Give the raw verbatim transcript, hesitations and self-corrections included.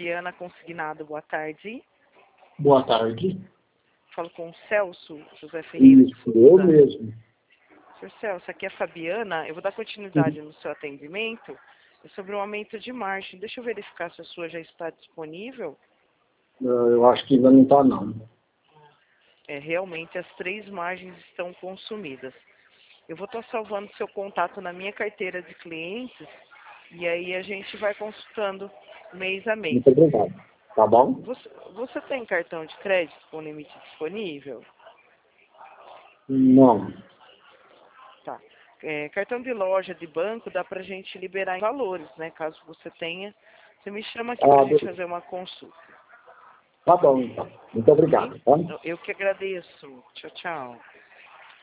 Fabiana Consignado, boa tarde. Boa tarde. Falo com o Celso José Ferreira. Isso, eu mesmo. Senhor Celso, aqui é a Fabiana. Eu vou dar continuidade no seu atendimento. É sobre um aumento de margem. Deixa eu verificar se a sua já está disponível. Eu acho que ainda não está, não. É, realmente as três margens estão consumidas. Eu vou estar salvando seu contato na minha carteira de clientes e aí a gente vai consultando mês a mês. Muito obrigado. Tá bom? Você, você tem cartão de crédito com limite disponível? Não. Tá. É, cartão de loja, de banco, dá pra gente liberar em valores, né? Caso você tenha, você me chama aqui Ah, pra gente beleza. fazer uma consulta. Tá bom, então. Muito Ok? obrigado. Tá? Eu que agradeço. Tchau, tchau.